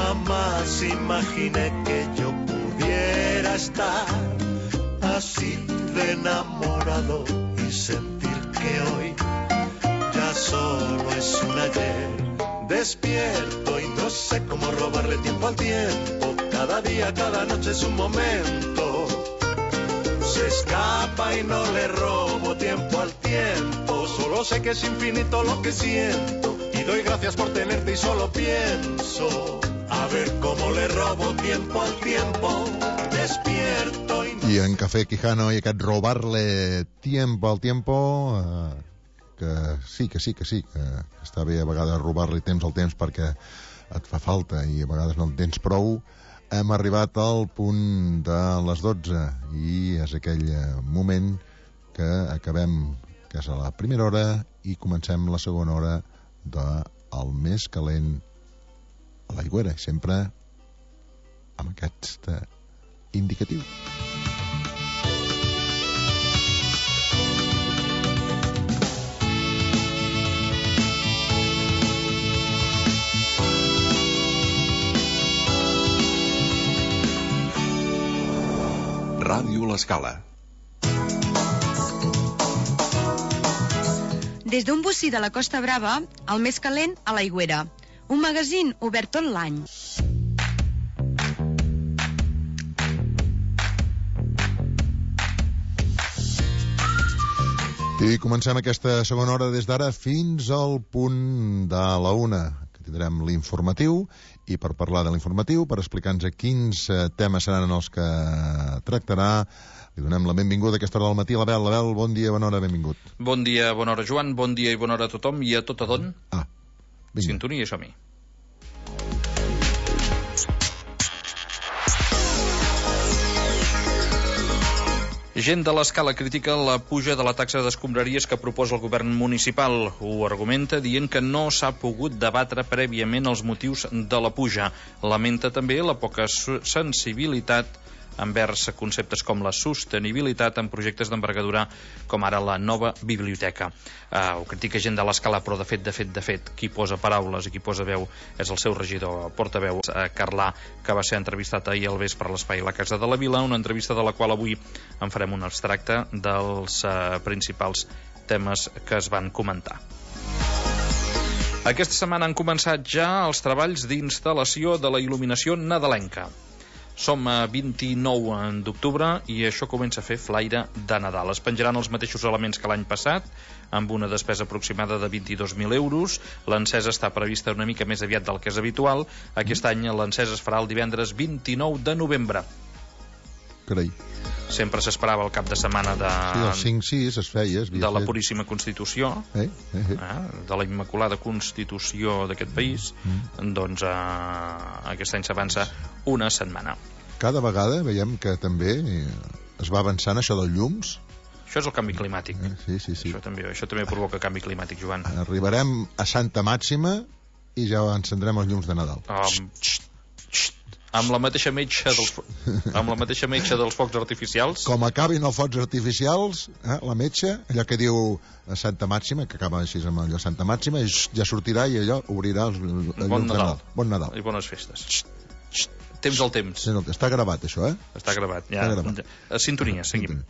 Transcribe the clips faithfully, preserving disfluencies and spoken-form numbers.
Jamás imaginé que yo pudiera estar así de enamorado y sentir que hoy ya solo es un ayer. Despierto y no sé cómo robarle tiempo al tiempo. Cada día, cada noche es un momento. Se escapa y no le robo tiempo al tiempo. Solo sé que es infinito lo que siento. Y doy gracias por tenerte y solo pienso a ver cómo le robo tiempo al tiempo. Despierto y... I en Cafè Quijano i aquest robar-le tiempo al tiempo... Eh... que sí, que sí, que sí, que està bé a vegades robar-li temps al temps perquè et fa falta i a vegades no en tens prou. Hem arribat al punt de les dotze i és aquell moment que acabem, que és a la primera hora, i comencem la segona hora del més calent a l'Aigüera, sempre amb aquest indicatiu. Ràdio L'Escala. Des d'un bocí de la Costa Brava, el més calent a l'Aigüera. Un magazín obert tot l'any. I comencem aquesta segona hora des d'ara fins al punt de la una, que tindrem l'informatiu. I per parlar de l'informatiu, per explicar-nos quins eh, temes seran els que tractarà, li donem la benvinguda a aquesta hora del matí a l'Abel. Abel, bon dia, bona hora, benvingut. Bon dia, bona hora, Joan, bon dia i bona hora a tothom i a tot adon. Ah, vinga. Sintonia, som-hi. Gent de l'Escala critica la puja de la taxa d'escombraries que proposa el govern municipal. Ho argumenta dient que no s'ha pogut debatre prèviament els motius de la puja. Lamenta també la poca sensibilitat envers conceptes com la sostenibilitat en projectes d'envergadura com ara la nova biblioteca. Uh, ho critica gent de l'Escala, però de fet, de fet, de fet, qui posa paraules i qui posa veu és el seu regidor portaveu, uh, Carlà, que va ser entrevistat ahir al vespre a l'Espai La Casa de la Vila, una entrevista de la qual avui en farem un abstracte dels uh, principals temes que es van comentar. Aquesta setmana han començat ja els treballs d'instal·lació de la il·luminació nadalenca. Som a vint-i-nou d'octubre i això comença a fer flaire de Nadal. Es penjaran els mateixos elements que l'any passat, amb una despesa aproximada de vint-i-dos mil euros. L'encesa està prevista una mica més aviat del que és habitual. Aquest any l'encesa es farà el divendres vint-i-nou de novembre. Carai. Sempre s'esperava el cap de setmana de... Sí, el cinc sis es feia. Es de la fet... Puríssima Constitució, eh, eh, eh. Eh, de la Immaculada Constitució d'aquest país, mm. doncs eh, aquest any s'avança una setmana. Cada vegada veiem que també es va avançant això dels llums. Això és el canvi climàtic. Eh, sí, sí, sí. Això també, això també provoca canvi climàtic, Joan. Arribarem a Santa Màxima i ja encendrem els llums de Nadal. Um, xt, xt, amb la mateixa metxa dels, amb la mateixa metxa dels focs artificials. Com acabin els focs artificials, eh, la metxa, allò que diu Santa Màxima, que acaba així amb allò Santa Màxima, ja sortirà i allò obrirà els, els bon llums Nadal. de Nadal. Bon Nadal. I bones festes. Xt, xt, temps al temps. Sí, no, està gravat, això, eh? Està gravat. Ja. Està gravat. A sintonia, seguim.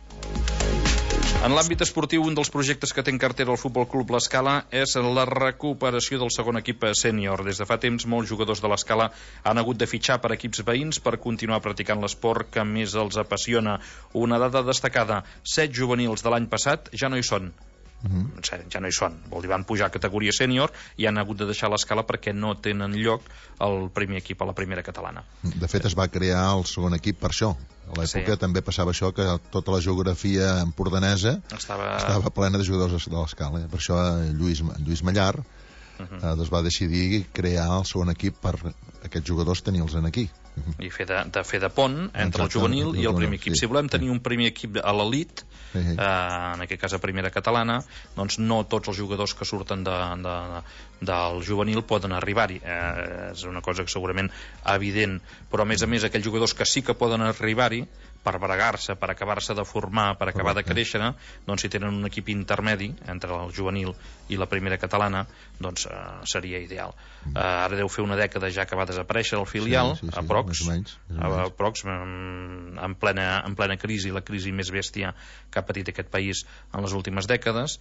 En l'àmbit esportiu, un dels projectes que té en cartera el Futbol Club L'Escala és la recuperació del segon equip sènior. Des de fa temps, molts jugadors de l'Escala han hagut de fitxar per equips veïns per continuar practicant l'esport que més els apassiona. Una dada destacada, set juvenils de l'any passat ja no hi són. Uh-huh. Ja no hi són, vol dir, van pujar a categoria sènior i han hagut de deixar l'Escala perquè no tenen lloc al primer equip, a la primera catalana. De fet, es va crear el segon equip per això. A l'època sí. també passava això, que tota la geografia empordanesa estava, estava plena de jugadors de l'Escala. Per això Lluís, Lluís Mallar uh-huh. eh, doncs va decidir crear el segon equip per aquests jugadors tenir-los aquí. Uh-huh. I fer de, de fer de pont entre Exacte, el juvenil el i el primer equip. Sí. Si volem tenir un primer equip a l'elit, sí, sí. Eh, en aquest cas a primera catalana, doncs no tots els jugadors que surten de, de, del juvenil poden arribar-hi. Eh, és una cosa que segurament evident, però a més a més aquells jugadors que sí que poden arribar-hi, per bregar-se, per acabar-se de formar, per acabar de créixer, doncs si tenen un equip intermedi entre el juvenil i la primera catalana, doncs eh, seria ideal. Eh, ara deu fer una dècada ja que va desaparèixer el filial, sí, sí, sí, a Prox, més o menys, més o a menys. Prox en, plena, en plena crisi, la crisi més bèstia que ha patit aquest país en les últimes dècades,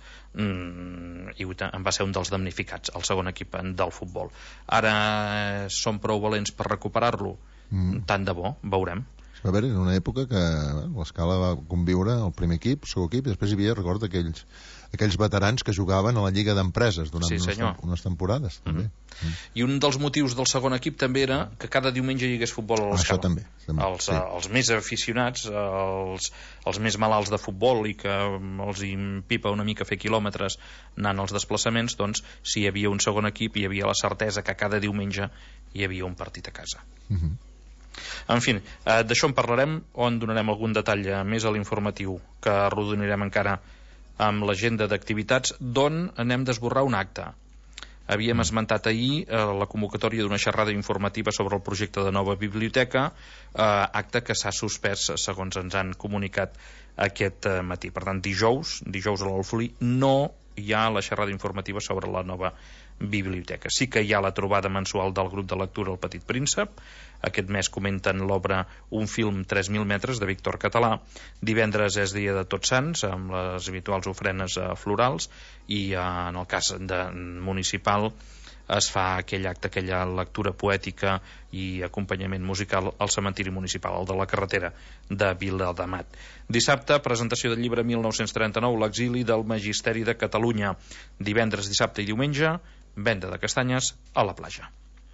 mm, i en va ser un dels damnificats, el segon equip del futbol. Ara són prou valents per recuperar-lo? Mm. Tant de bo, veurem. Va haver en una època que bueno, l'Escala va conviure el primer equip, el segon equip, i després hi havia, recordo, aquells, aquells veterans que jugaven a la Lliga d'Empreses durant sí, unes, tem unes temporades. També. Mm-hmm. Mm. I un dels motius del segon equip també era que cada diumenge hi hagués futbol a l'Escala. Això també. també els, sí. els més aficionats, els, els més malalts de futbol i que els impipa una mica fer quilòmetres anant als desplaçaments, doncs si hi havia un segon equip hi havia la certesa que cada diumenge hi havia un partit a casa. Mm-hmm. En fi, eh, d'això en parlarem o en donarem algun detall més a l'informatiu que arrodonirem encara amb l'agenda d'activitats d'on anem d'esborrar un acte. Havíem esmentat ahir eh, la convocatòria d'una xerrada informativa sobre el projecte de nova biblioteca, eh, acte que s'ha suspès segons ens han comunicat aquest eh, matí. Per tant, dijous, dijous a l'Alfolí no hi ha la xerrada informativa sobre la nova biblioteca. Sí que hi ha la trobada mensual del grup de lectura El Petit Príncep. Aquest mes comenten l'obra Un film tres mil metres de Víctor Català. Divendres és dia de Tots Sants amb les habituals ofrenes eh, florals i eh, en el cas de municipal es fa aquell acte, aquella lectura poètica i acompanyament musical al cementiri municipal, el de la carretera de Viladamat. Dissabte, presentació del llibre mil nou-cents trenta-nou, L'exili del Magisteri de Catalunya. Divendres, dissabte i diumenge, venda de castanyes a la platja.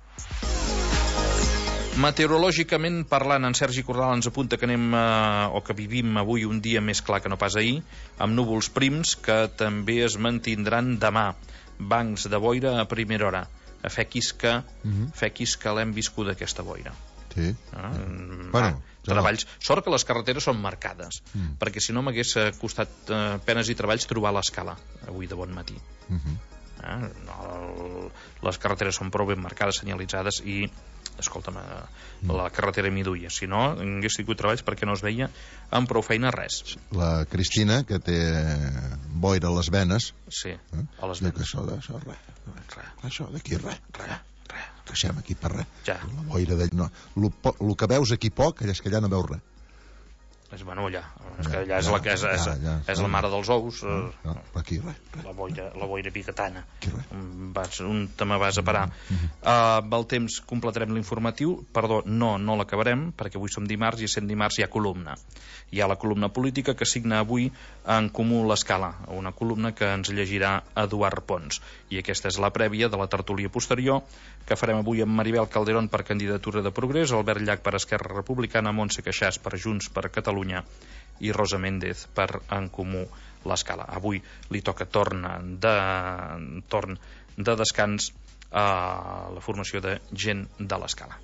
Meteorològicament parlant, en Sergi Corral ens apunta que anem eh, o que vivim avui un dia més clar que no pas ahir, amb núvols prims que també es mantindran demà. Bancs de boira a primera hora. A fe quisca, mm-hmm. fe quisca l'hem viscut aquesta boira. Sí. Ah, bueno, va, treballs. Sort que les carreteres són marcades, mm. perquè si no m'hagués costat eh, penes i treballs trobar l'Escala avui de bon matí. Mm-hmm. Ah, no, les carreteres són prou ben marcades, senyalitzades i escolta'm, la carretera m'hi duia. Si no, hagués tingut treballs perquè no es veia amb prou feina res. La Cristina, que té boira a les venes. Sí, eh? a les venes. venes. Això, d'això, res. Res. Això d'aquí, res. Res, res. Deixem aquí per res. Ja. La boira de... No. Lo, lo que veus aquí poc, és que allà no veus res. És, bueno, allà. És que allà és la, és, és, és, és la mare dels ous. No, no, aquí, res, res. La boira, la boira bigatana. Aquí, res. Vas, un te me vas a parar. Mm-hmm. Uh, amb el temps completarem l'informatiu. Perdó, no, no l'acabarem, perquè avui som dimarts i sent dimarts hi ha columna. Hi ha la columna política que signa avui en Comú l'Escala, una columna que ens llegirà Eduard Pons. I aquesta és la prèvia de la tertúlia posterior que farem avui amb Maribel Calderón per candidatura de Progrés, Albert Llach per Esquerra Republicana, Montse Queixàs per Junts per Catalunya i Rosa Méndez per En Comú l'Escala. Avui li toca torn de, torn de descans a la formació de gent de l'Escala.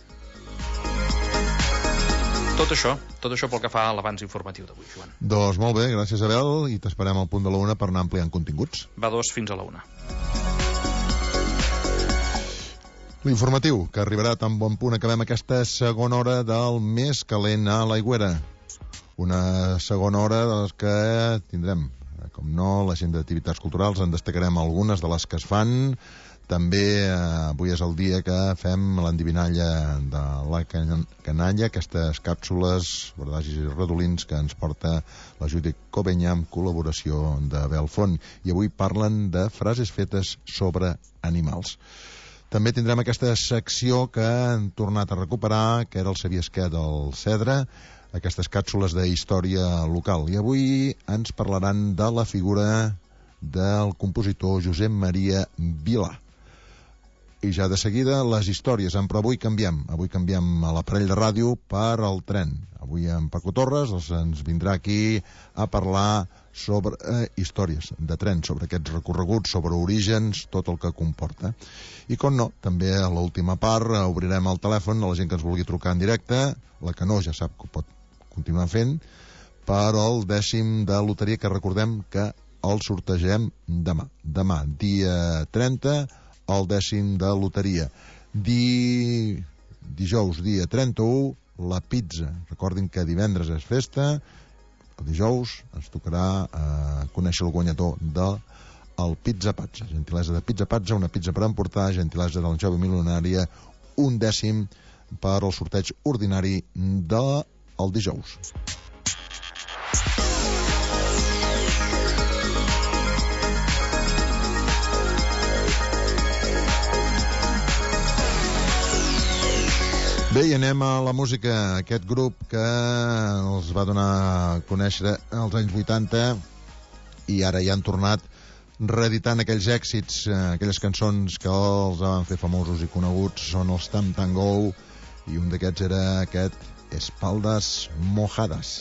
Tot això, tot això pel que fa a l'abans informatiu d'avui, Joan. Doncs molt bé, gràcies, Abel, i t'esperem al punt de la una per anar ampliant continguts. Va dos fins a la una. L'informatiu, que arribarà tan bon punt acabem aquesta segona hora del més calent a l'Aigüera. Una segona hora de les que tindrem, com no, l'agenda d'activitats culturals, en destacarem algunes de les que es fan. També eh, avui és el dia que fem l'endivinalla de la canalla, aquestes càpsules, verdagis i redolins que ens porta la Judit Covenya amb col·laboració de Belfont. I avui parlen de frases fetes sobre animals. També tindrem aquesta secció que han tornat a recuperar, que era el Sabies què del Cedre, aquestes càpsules de història local. I avui ens parlaran de la figura del compositor Josep Maria Vilà. I ja de seguida les històries, però avui canviem. Avui canviem a l'aparell de ràdio per al tren. Avui en Paco Torres ens vindrà aquí a parlar sobre eh, històries de tren, sobre aquests recorreguts, sobre orígens, tot el que comporta. I com no, també a l'última part obrirem el telèfon a la gent que ens vulgui trucar en directe, la que no ja sap que ho pot continuar fent, per al dècim de loteria que recordem que el sortegem demà. Demà, dia trenta, el dècim de loteria. Di... Dijous, dia trenta-u, la pizza. Recordin que divendres és festa, el dijous ens tocarà eh, conèixer el guanyador del el Pizza Pazza. Gentilesa de Pizza Pazza, una pizza per emportar, gentilesa del jove milionària, un dècim per al sorteig ordinari del de dijous. Bé, i anem a la música. Aquest grup que els va donar a conèixer als anys vuitanta i ara ja han tornat reeditant aquells èxits, aquelles cançons que els van fer famosos i coneguts, són els Tam Tam Go, i un d'aquests era aquest Espaldas Mojadas.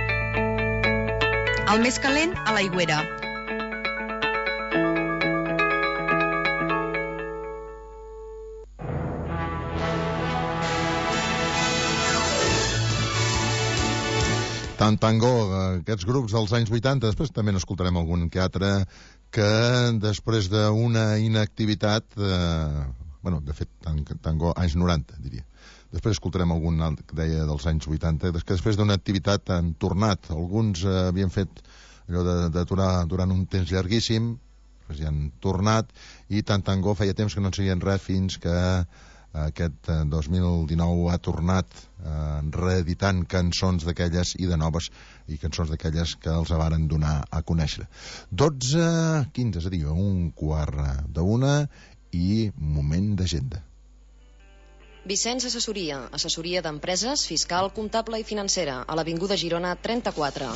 El més calent a l'aigüera. Tant Tango, aquests grups dels anys vuitanta, després també n'escoltarem algun que altre, que després d'una inactivitat, eh, bueno, de fet, Tango, anys noranta, diria. Després escoltarem algun alt que deia dels anys vuitanta, que després d'una activitat han tornat. Alguns eh, havien fet allò d'aturar durant un temps llarguíssim, després ja han tornat, i Tant Tango feia temps que no en sabien res fins que aquest dos mil dinou ha tornat eh, reeditant cançons d'aquelles i de noves, i cançons d'aquelles que els varen donar a conèixer. dotze, quinze, és a dir, un quart d'una i moment d'agenda. Vicenç Assessoria, assessoria d'empreses, fiscal, comptable i financera, a l'Avinguda Girona trenta-quatre.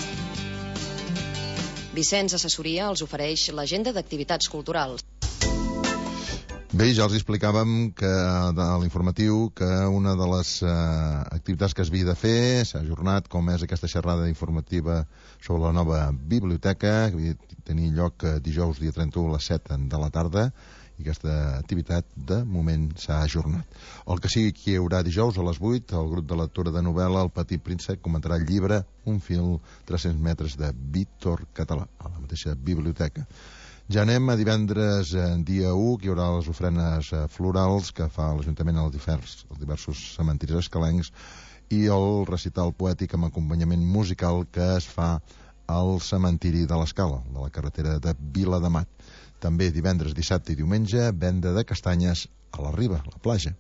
Vicenç Assessoria els ofereix l'agenda d'activitats culturals. Bé, ja els explicàvem que de l'informatiu que una de les eh, activitats que es havia de fer s'ha ajornat, com és aquesta xerrada informativa sobre la nova biblioteca, que havia de tenir lloc dijous dia trenta-u a les set de la tarda, i aquesta activitat de moment s'ha ajornat. El que sigui que hi haurà dijous a les vuit, el grup de lectura de novel·la El Petit Príncep comentarà el llibre Un fil tres-cents metres de Víctor Català, a la mateixa biblioteca. Ja anem a divendres, eh, dia u, que hi haurà les ofrenes eh, florals que fa l'Ajuntament als diversos, als diversos cementiris escalencs, i el recital poètic amb acompanyament musical que es fa al cementiri de l'Escala, de la carretera de Viladamat. També divendres, dissabte i diumenge, venda de castanyes a la Riba, a la platja.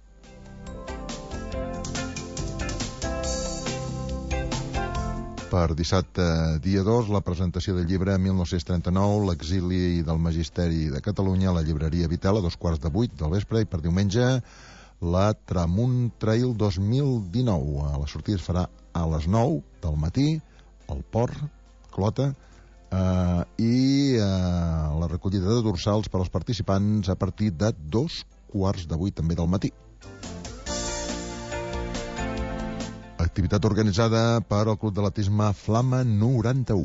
Per dissabte, dia dos, la presentació del llibre mil nou-cents trenta-nou, l'exili del Magisteri de Catalunya a la llibreria Vitel a dos quarts de vuit del vespre, i per diumenge la Tramunt Trail dos mil dinou. La sortida es farà a les nou del matí al Port, Clota, eh, i eh, la recollida de dorsals per als participants a partir de dos quarts de vuit també del matí. Activitat organitzada per el Club d'Atletisme Flama noranta-u.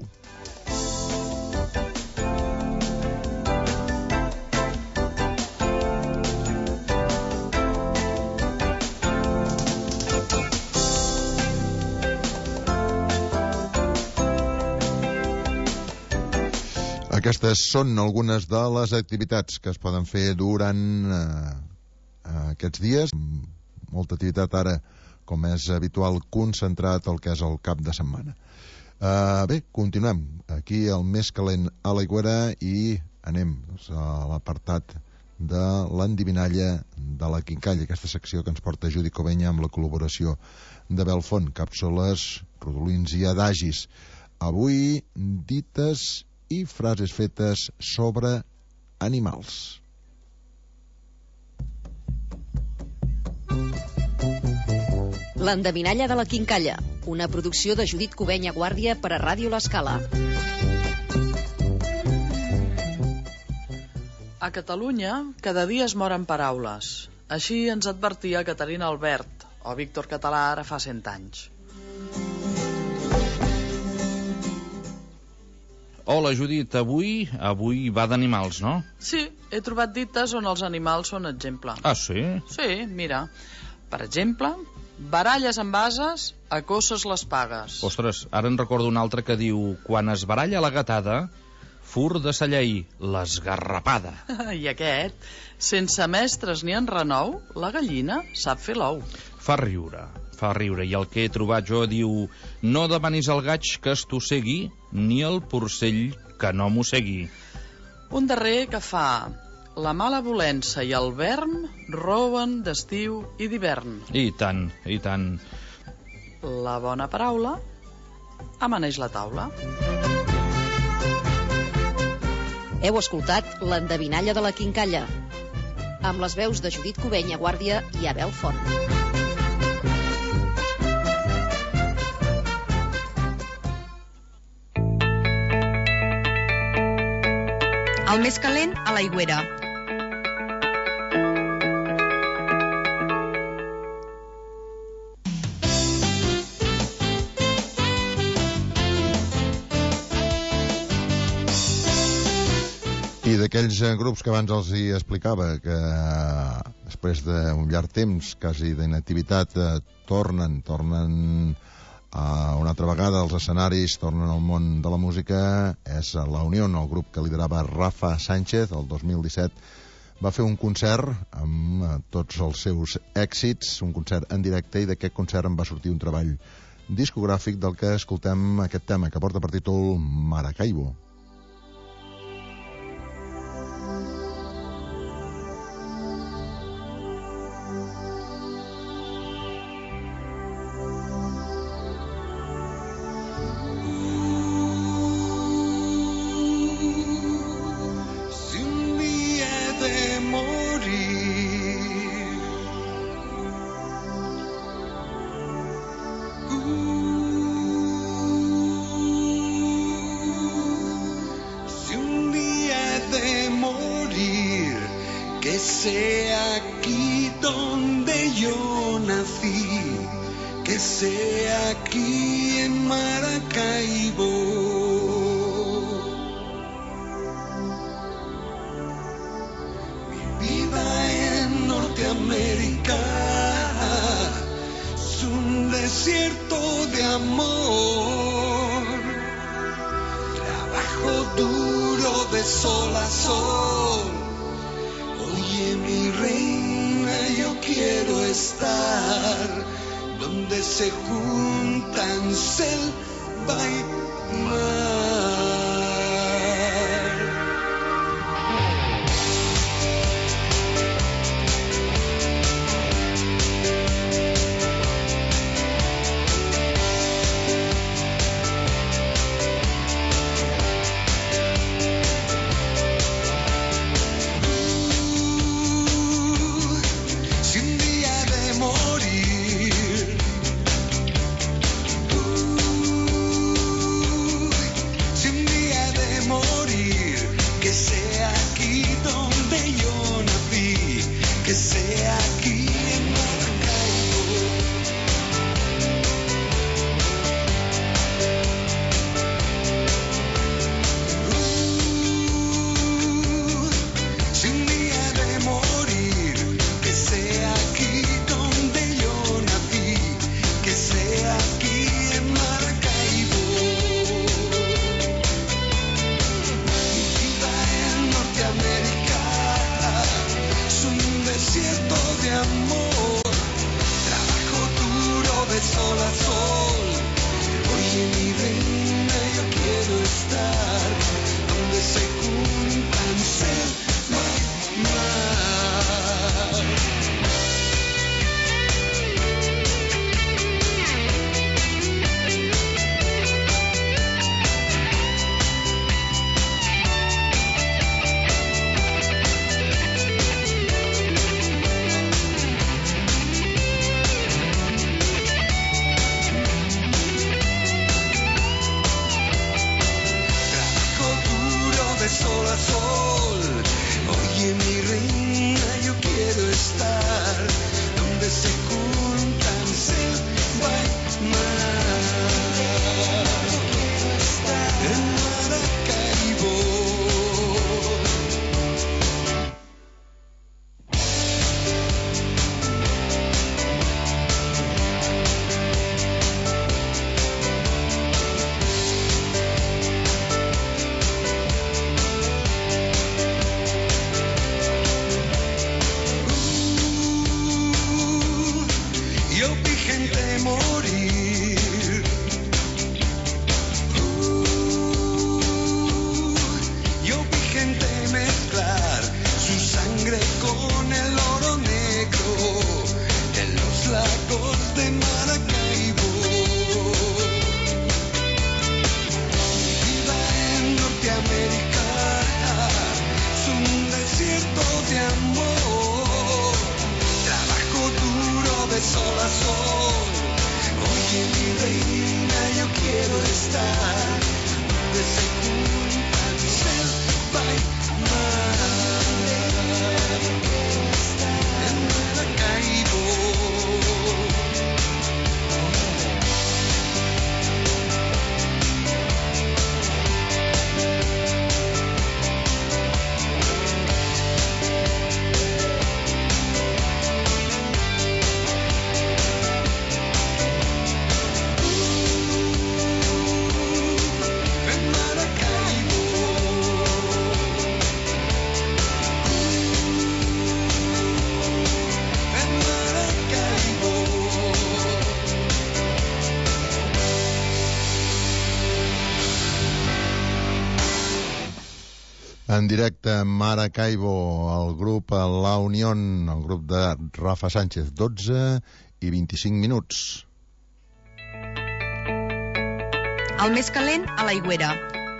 Aquestes són algunes de les activitats que es poden fer durant eh, aquests dies. Molta activitat ara, com és habitual, concentrat el que és el cap de setmana. Uh, bé, continuem. Aquí el més calent a l'Aigüera i anem doncs, a l'apartat de l'endivinalla de la Quincalla, aquesta secció que ens porta Judit Covenya amb la col·laboració de Belfont, càpsules, rodolins i adagis. Avui, dites i frases fetes sobre animals. L'endevinalla de la Quincalla, una producció de Judit Covenya Guàrdia per a Ràdio L'Escala. A Catalunya, cada dia es moren paraules. Així ens advertia Caterina Albert, o Víctor Català ara fa cent anys. Hola, Judit. Avui avui va d'animals, no? Sí, he trobat dites on els animals són exemple. Ah, sí? Sí, mira. Per exemple, baralles amb ases, a coces les pagues. Ostres, ara en recordo un altre que diu: quan es baralla la gatada, fur de cellaí, l'esgarrapada. I aquest, sense mestres ni en renou, la gallina sap fer l'ou. Fa riure, fa riure. I el que he trobat jo diu: no demanis al gaig que es tossegui, ni el porcell que no mossegui. Un darrer que fa: la mala volença i el verm roben d'estiu i d'hivern. I tant, i tant. La bona paraula amaneix la taula. Heu escoltat l'endevinalla de la Quincalla, amb les veus de Judit Covenya Guàrdia i Abel Font. El més calent a l'Aigüera. I d'aquells grups que abans els hi explicava, que després d'un llarg temps, quasi d'inactivitat, eh, tornen, tornen Uh, una altra vegada els escenaris tornen al món de la música. És la Unió, el grup que liderava Rafa Sánchez. El dos mil disset va fer un concert amb uh, tots els seus èxits, un concert en directe, i d'aquest concert en va sortir un treball discogràfic del que escoltem aquest tema, que porta per títol Maracaibo. En directe Maracaibo, el grup La Unión, el grup de Rafa Sánchez, dotze i vint-i-cinc minuts. El més calent a l'Aigüera.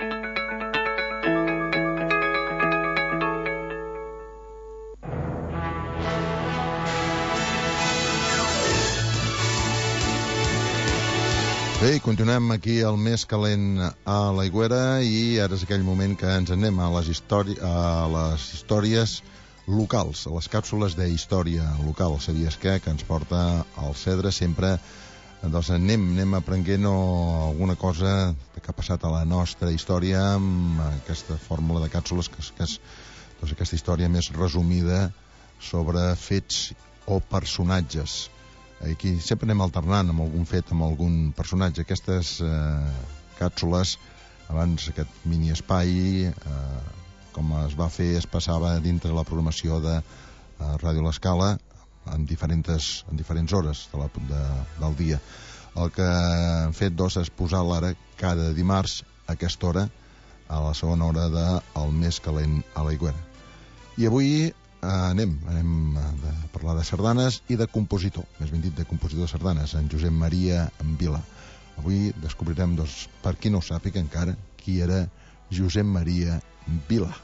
Bé, continuem aquí al més calent a l'Aigüera i ara és aquell moment que ens anem a les, histori a les històries locals, a les càpsules d'història local. Sabies què? Que ens porta al Cedre sempre. Doncs anem, anem aprenent alguna cosa que ha passat a la nostra història amb aquesta fórmula de càpsules, que és, que és doncs, aquesta història més resumida sobre fets o personatges. Aquí sempre anem alternant amb algun fet, amb algun personatge. Aquestes eh, càpsules, abans aquest mini espai, eh, com es va fer, es passava dintre la programació de eh, Ràdio L'Escala en diferents, en diferents hores de la, de, del dia. El que hem fet doncs, és posar l'ara cada dimarts a aquesta hora, a la segona hora de El més calent a l'Aigüera. I avui anem, anem a parlar de sardanes i de compositor, més ben dit de compositor de sardanes, en Josep Maria Vila. Avui descobrirem, doncs, per qui no ho sàpiga encara, qui era Josep Maria Vila.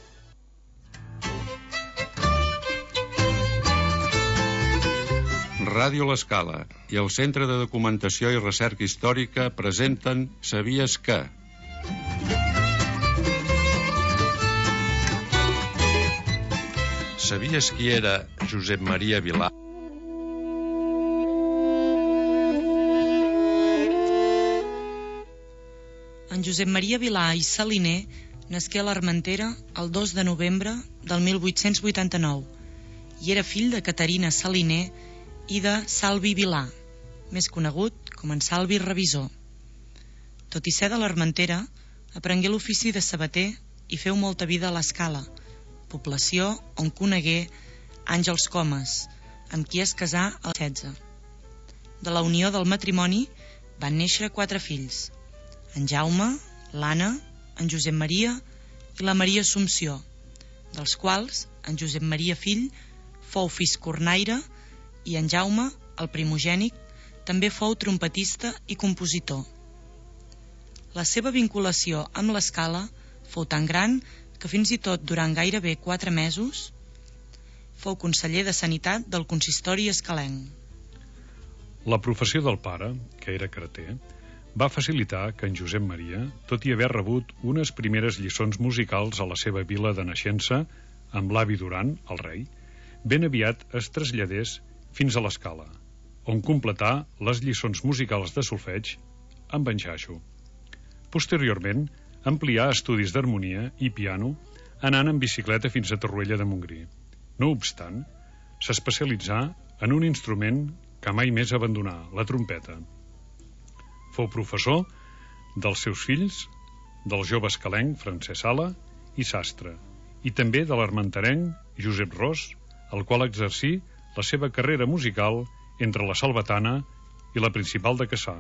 Ràdio L'Escala i el Centre de Documentació i Recerca Històrica presenten Sabies què? Sabies qui era Josep Maria Vilà? En Josep Maria Vilà i Saliner nasqué a l'Armentera el dos de novembre del mil vuit-cents vuitanta-nou i era fill de Caterina Saliner i de Salvi Vilà, més conegut com en Salvi Revisor. Tot i ser de l'Armentera, aprengué l'ofici de sabater i feu molta vida a l'Escala, població on conegué Àngels Comas, amb qui es casà als setze. De la unió del matrimoni van néixer quatre fills: en Jaume, l'Anna, en Josep Maria i la Maria Assumpció, dels quals en Josep Maria fill fou fiscornaire i en Jaume, el primogènic, també fou trompetista i compositor. La seva vinculació amb l'Escala fou tan gran que fins i tot durant gairebé quatre mesos fou conseller de Sanitat del consistori escalenc. La professió del pare, que era carter, va facilitar que en Josep Maria, tot i haver rebut unes primeres lliçons musicals a la seva vila de naixença amb l'avi Duran, el rei, ben aviat es traslladés fins a l'Escala, on completà les lliçons musicals de solfeig amb en Xaixo. Posteriorment, amplià estudis d'harmonia i piano anant en bicicleta fins a Torroella de Montgrí. No obstant, s'especialitzà en un instrument que mai més abandonà, la trompeta. Fou professor dels seus fills, del jove escalenc Francesc Sala i Sastre, i també de l'armenterenc Josep Ros, el qual exercí la seva carrera musical entre la Salvatana i la Principal de Cassà.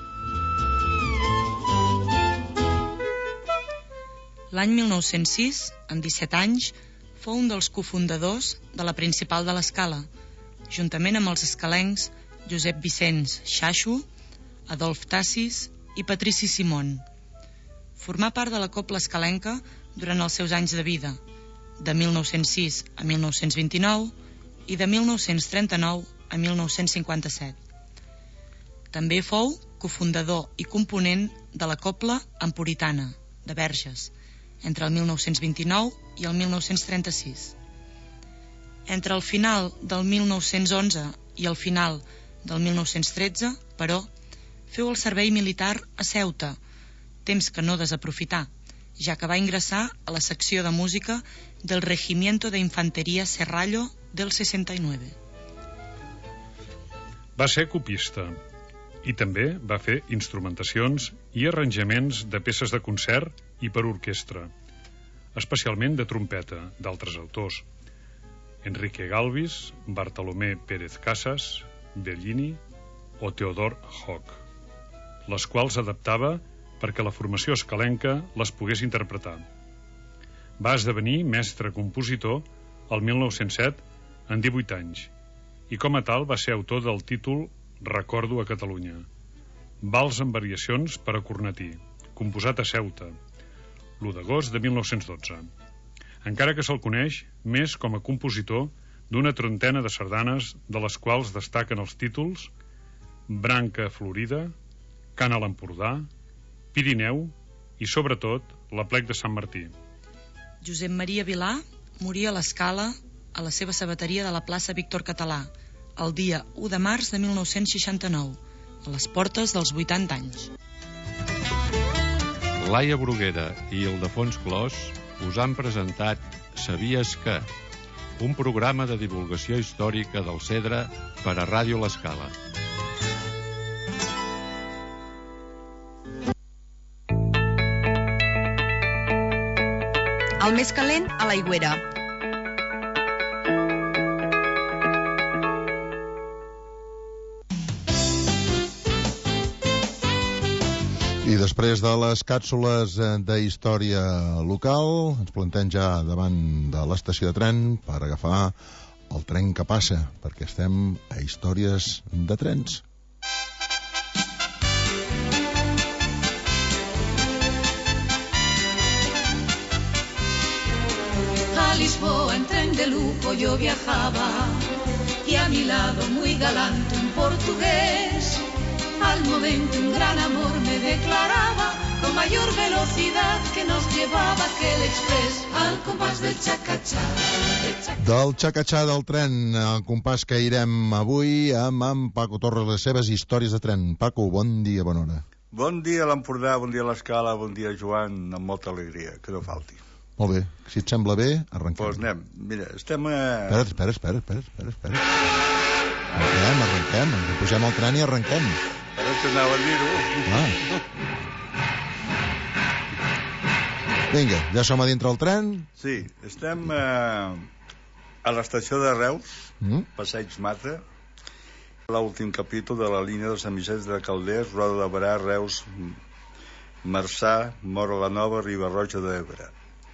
L'any mil nou-cents sis, amb disset anys, fou un dels cofundadors de la Principal de l'Escala, juntament amb els escalencs Josep Vicenç Xaixo, Adolf Tassis i Patrici Simón. Formà part de la cobla escalenca durant els seus anys de vida, de mil nou-cents sis a mil nou-cents vint-i-nou i de mil nou-cents trenta-nou a mil nou-cents cinquanta-set. També fou cofundador i component de la cobla emporitana, de Verges, entre el mil nou-cents vint-i-nou i el mil nou-cents trenta-sis. Entre el final del mil nou-cents onze i el final del mil nou-cents tretze, però, feu el servei militar a Ceuta, temps que no desaprofità, ja que va ingressar a la secció de música del Regimiento de Infantería Serrallo del seixanta i nueve. Va ser copista i també va fer instrumentacions i arranjaments de peces de concert i per orquestra, especialment de trompeta d'altres autors: Enrique Galvis, Bartolomé Pérez Casas, Bellini o Teodor Hoc, les quals adaptava perquè la formació escalenca les pogués interpretar. Va esdevenir mestre compositor el mil nou-cents set en divuit anys i com a tal va ser autor del títol Recordo a Catalunya, vals amb variacions per a cornetí, composat a Ceuta, l'u d'agost de mil nou-cents dotze. Encara que se'l coneix més com a compositor d'una trentena de sardanes, de les quals destaquen els títols Branca Florida, Cant a l'Empordà, Pirineu i, sobretot, l'Aplec de Sant Martí. Josep Maria Vilà moria a l'Escala, a la seva sabateria de la plaça Víctor Català, el dia u de març de mil nou-cents seixanta-nou, a les portes dels vuitanta anys. Laia Bruguera i Ildefons Clos us han presentat Sabies que? Un programa de divulgació històrica del Cedre per a Ràdio L'Escala. El més calent a l'Aigüera. I després de les càpsules de història local, ens plantem ja davant de l'estació de tren per agafar el tren que passa, perquè estem a històries de trens. A Lisboa en tren de lujo yo viajaba y a mi lado muy galante un portugués. Al momento un gran amor me declaraba con mayor velocidad que nos llevaba aquel express al compás del xacatxà. Del xacatxà del tren, al compàs que irem avui amb en Paco Torres, les seves històries de tren. Paco, bon dia, bona hora. Bon dia a l'Empordà, bon dia a l'Escala, bon dia Joan, amb molta alegria, que no falti. Molt bé, si et sembla bé, arrenquem. Doncs pues anem, mira, estem a... Espera, espera, espera, espera, espera, espera. Arrenquem, arrenquem, ens pugem al tren i arrenquem. Ara t'anava a dir-ho. Ah. Vinga, ja som a dintre el tren? Sí, estem eh, a l'estació de Reus, mm? Passeig Mata, l'últim capítol de la línia de Sant Vicenç de Calders, Roda de Barà, Reus, Marçà, Móra la Nova, Riba-roja d'Ebre.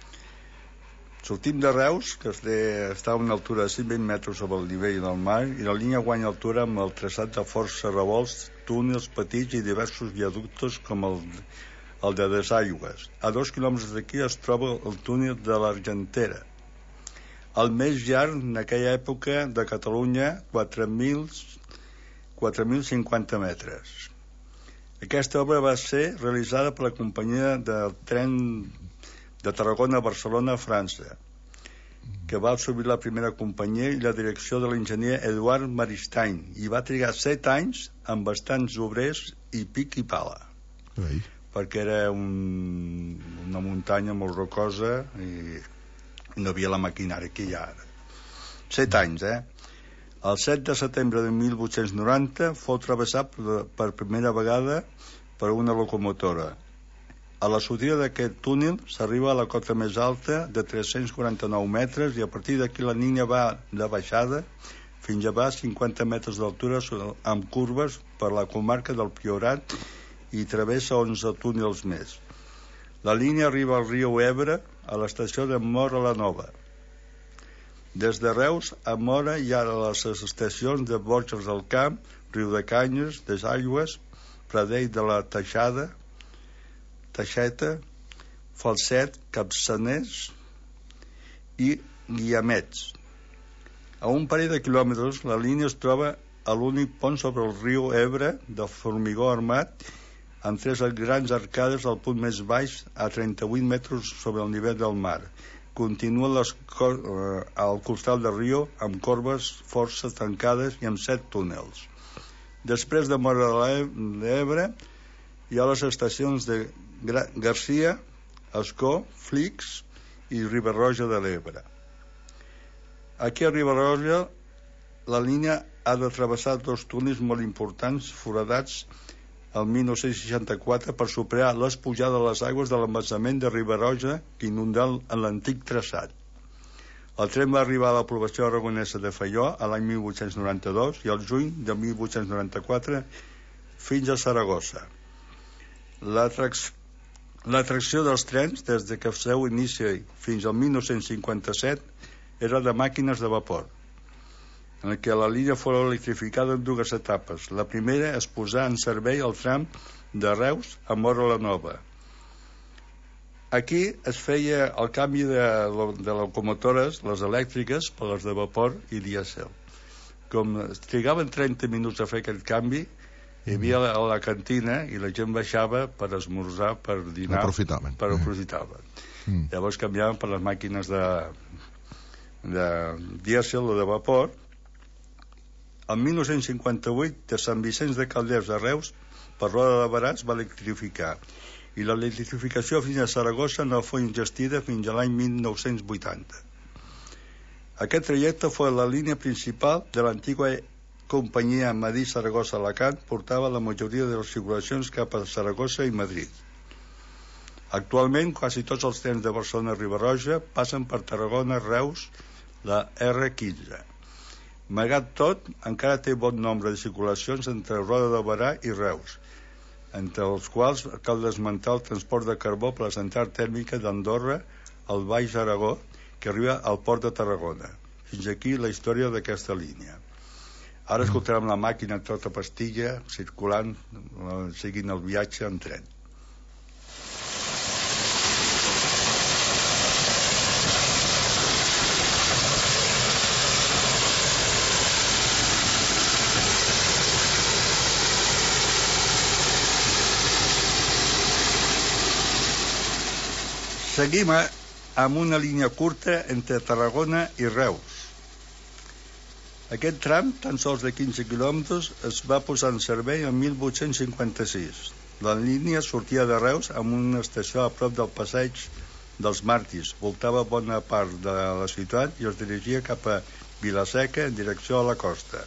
Sortim de Reus, que està a una altura de cent vint metres sobre el nivell del mar, i la línia guanya altura amb el traçat de força revolts, túnels petits i diversos viaductes com el, el de Desaigües. A dos quilòmetres d'aquí es troba el túnel de l'Argentera, el més llarg en aquella època de Catalunya, quatre mil cinquanta metres. Aquesta obra va ser realitzada per la companyia del tren de Tarragona a Barcelona, a França, que va assumir la primera companyia i la direcció de l'enginyer Eduard Maristany, i va trigar set anys amb bastants obrers i pic i pala. Ei. Perquè era un, una muntanya molt rocosa i no havia la maquinària que hi ha ara. Set anys, eh? El set de setembre de mil vuit-cents noranta fou travessat per, per primera vegada per una locomotora. A la sortida d'aquest túnel s'arriba a la cota més alta de tres-cents quaranta-nou metres i a partir d'aquí la línia va de baixada fins a baix cinquanta metres d'altura amb curves per la comarca del Priorat i travessa onze túnels més. La línia arriba al riu Ebre a l'estació de Móra la Nova. Des de Reus a Móra hi ha les estacions de Borges del Camp, Riudecanyes, Desaigües, Pradell de la Teixada, Teixeta, Falset, Capçaners i Guiamets. A un parell de quilòmetres la línia es troba a l'únic pont sobre el riu Ebre de formigó armat amb tres grans arcades al punt més baix a trenta-vuit metres sobre el nivell del mar. Continua les cor- eh, al costat del riu amb corbes força tancades i amb set túnels. Després de Móra l'Ebre hi ha les estacions de Gra- Garcia, Ascó, Flix i Riba-roja de l'Ebre. Aquí a Riba-roja la línia ha de travessar dos túnels molt importants foradats el mil nou-cents seixanta-quatre per superar les pujades de les aigües de l'embassament de Riba-roja que inundà en l'antic traçat. El tren va arribar a la població aragonesa de Faió a l'any mil vuit-cents noranta-dos i al juny de mil vuit-cents noranta-quatre fins a Saragossa. La, trax... L'atracció dels trens, des de que el seu inici fins al mil nou-cents cinquanta-set, era de màquines de vapor, en què la línia fou electrificada en dues etapes. La primera es posà en servei al tram de Reus a Móra la Nova. Aquí es feia el canvi de, de locomotores, les elèctriques, per les de vapor i dièsel. Com trigaven trenta minuts a fer aquest canvi, hi havia la, la cantina i la gent baixava per esmorzar, per dinar, aprofitaven. per aprofitaven. Mm. Llavors canviaven per les màquines de, de dièsel o de vapor. El mil nou-cents cinquanta-vuit, de Sant Vicenç de Calders a Reus, per Roda de Barà es va electrificar, i l'electrificació fins a Saragossa no fou ingestida fins a l'any mil nou-cents vuitanta. Aquest trajecte fou la línia principal de l'antiga companyia Madrid-Saragossa-Alacant, portava la majoria de les circulacions cap a Saragossa i Madrid. Actualment, quasi tots els trens de Barcelona-Riba-roja passen per Tarragona-Reus, la erre quinze. Malgrat tot, encara té bon nombre de circulacions entre Roda de Barà i Reus, entre els quals cal desmentar el transport de carbó per la central tèrmica d'Andorra al Baix Aragó, que arriba al port de Tarragona. Fins aquí la història d'aquesta línia. Ara escoltarem la màquina tota pastilla circulant, seguint el viatge en tren. Seguim amb una línia curta entre Tarragona i Reus. Aquest tram, tan sols de quinze quilòmetres, es va posar en servei en mil vuit-cents cinquanta-sis. La línia sortia de Reus amb una estació a prop del passeig dels Màrtirs, voltava bona part de la ciutat i es dirigia cap a Vilaseca en direcció a la costa.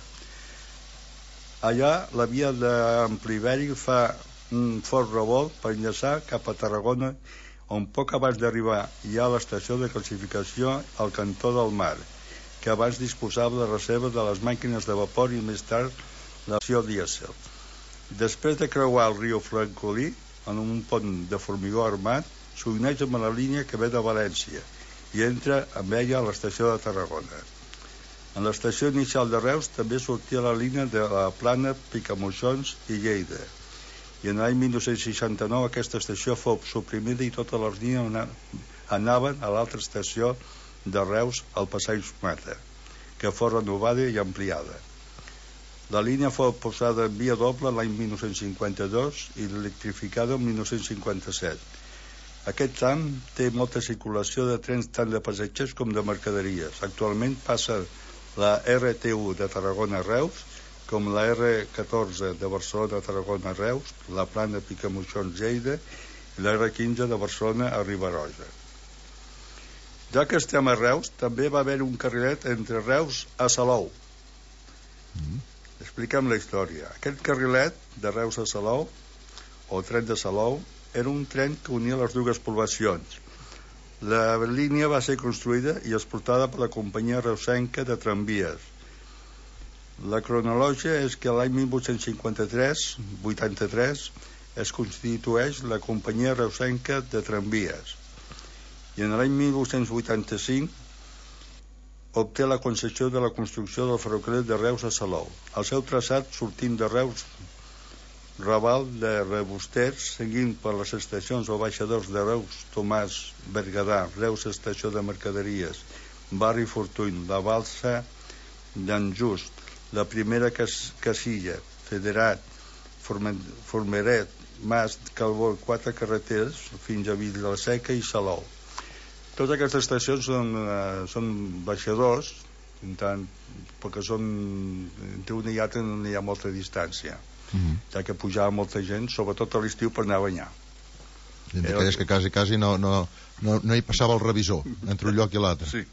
Allà la via d'Ampliberi fa un fort revolt per enllaçar cap a Tarragona, on poc abans d'arribar hi ha l'estació de classificació al Cantó del Mar, que abans disposava de reserva de les màquines de vapor i més tard l'acció dièsel. Després de creuar el riu Francolí, en un pont de formigó armat, s'uneix amb la línia que ve de València i entra amb ella a l'estació de Tarragona. En l'estació inicial de Reus també sortia la línia de la Plana, Picamoixons i Lleida. I en l'any mil nou-cents seixanta-nou aquesta estació fou suprimida i totes les línies anaven a l'altra estació de Reus, al Passeig Mata, que fou renovada i ampliada. La línia fou posada en via doble l'any mil nou-cents cinquanta-dos i electrificada en mil nou-cents cinquanta-set. Aquest tram té molta circulació de trens tant de passatgers com de mercaderies. Actualment passa la erre te u de Tarragona-Reus, com la erre catorze de Barcelona-Tarragona-Reus, la Plana Picamoixons-Lleida i la erre quinze de Barcelona a Riba-roja. Ja que estem a Reus, també va haver un carrilet entre Reus a Salou. Mm. Expliquem la història. Aquest carrilet de Reus a Salou, o tren de Salou, era un tren que unia les dues poblacions. La línia va ser construïda i explotada per la companyia reusenca de tramvies. La cronologia és que l'any mil vuit-cents cinquanta-tres vuitanta-tres es constitueix la companyia reusenca de tramvies i en l'any mil vuit-cents vuitanta-cinc obté la concessió de la construcció del ferrocarril de Reus a Salou. El seu traçat sortint de Reus, Raval de Rebusters, seguint per les estacions o baixadors de Reus, Tomàs, Berguedà, Reus Estació de Mercaderies, Barri Fortuny, La Balsa d'en Just, la primera cas casilla, Federat, Formeret, Mas, Calbó, quatre carreteres fins a Vilaseca i Salou. Totes aquestes estacions són, uh, són baixadors, tant, perquè són, entre una i altra no hi ha molta distància, mm-hmm. ja que pujava molta gent, sobretot a l'estiu per anar a banyar. I d'aquelles que quasi, quasi no, no, no, no hi passava el revisor, entre un lloc i l'altre. Sí.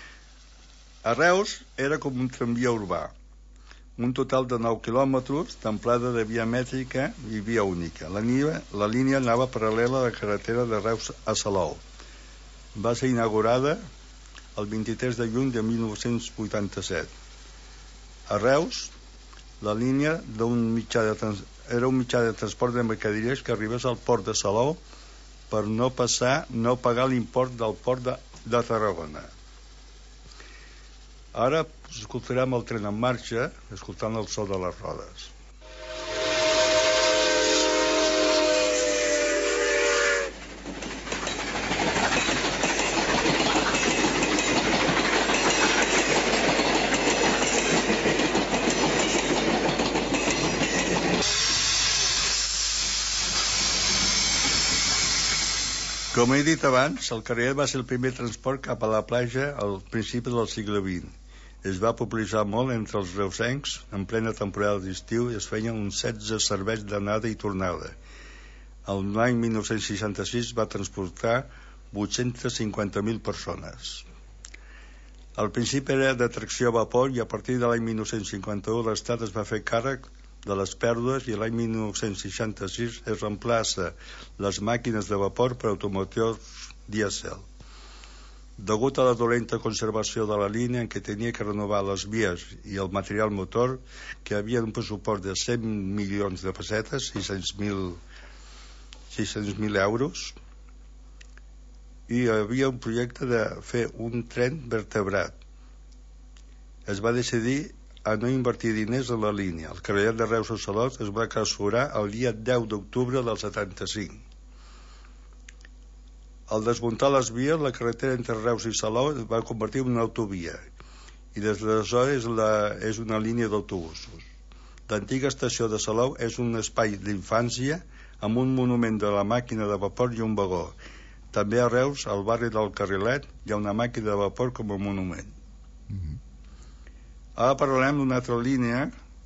A Reus era com un tramvia urbà, un total de nou quilòmetres d'amplada de via mètrica i via única. La línia, la línia anava paral·lela a la carretera de Reus a Salou. Va ser inaugurada el vint-i-tres de juny de mil nou-cents vuitanta-set. A Reus, la línia d'un mitjà de trans... era un mitjà de transport de mercaderies que arribés al port de Salou per no passar, no pagar l'import del port de, de Tarragona. Ara escoltarem el tren en marxa, escoltant el so de les rodes. Com he dit abans, el carrer va ser el primer transport cap a la platja al principi del segle vint. Es va popularitzar molt entre els reusencs en plena temporada d'estiu i es feien uns setze serveis d'anada i tornada. L'any mil nou-cents seixanta-sis va transportar vuit-cents cinquanta mil persones. Al principi era de tracció a vapor i a partir de l'any mil nou-cents cinquanta-u l'Estat es va fer càrrec de les pèrdues i l'any mil nou-cents seixanta-sis es reemplaça les màquines de vapor per automotors dièsel. Degut a la dolenta conservació de la línia en què tenia que renovar les vies i el material motor, que havia un pressupost de cent milions de pessetes, sis-cents mil euros, i hi havia un projecte de fer un tren vertebrat. Es va decidir a no invertir diners en la línia. El carrilet de Reus a Salou es va clausurar el dia deu d'octubre del setanta-cinc. Al desmuntar les vies, la carretera entre Reus i Salou es va convertir en una autovia i des d'aleshores la, és una línia d'autobusos. L'antiga estació de Salou és un espai d'infància amb un monument de la màquina de vapor i un vagó. També a Reus, al barri del Carrilet, hi ha una màquina de vapor com a monument. Mm-hmm. Ara parlarem d'una altra línia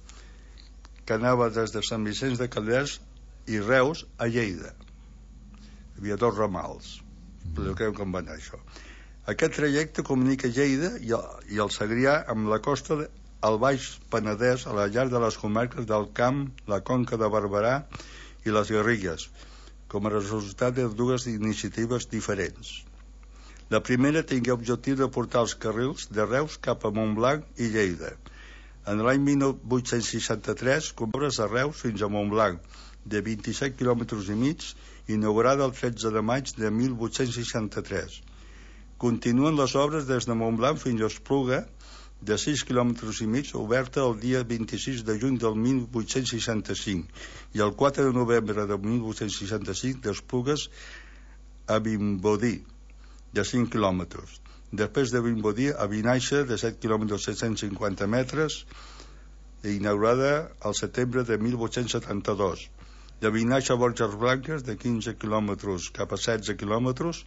que anava des de Sant Vicenç de Calders i Reus a Lleida. Hi havia dos ramals, però creu que em va anar això. Aquest trajecte comunica Lleida i el, i el Segrià amb la costa de, al Baix Penedès, a la llar de les comarques del Camp, la Conca de Barberà i les Garrigues, com a resultat de dues iniciatives diferents. La primera tingué objectiu de portar els carrils de Reus cap a Montblanc i Lleida. En l'any mil vuit-cents seixanta-tres, obres a Reus fins a Montblanc, de vint-i-set quilòmetres i mig, inaugurada el tretze de maig de mil vuit-cents seixanta-tres. Continuen les obres des de Montblanc fins a Espluga, de sis quilòmetres i mig, oberta el dia vint-i-sis de juny del mil vuit-cents seixanta-cinc, i el quatre de novembre de mil vuit-cents seixanta-cinc d'Esplugues a Vimbodí, de cinc quilòmetres. Després de Vimbodí a Vinaixa, de set quilòmetres set-cents cinquanta metres, inaugurada al setembre de mil vuit-cents setanta-dos. De Vinaixa a Borges Blanques, de quinze quilòmetres cap a setze quilòmetres,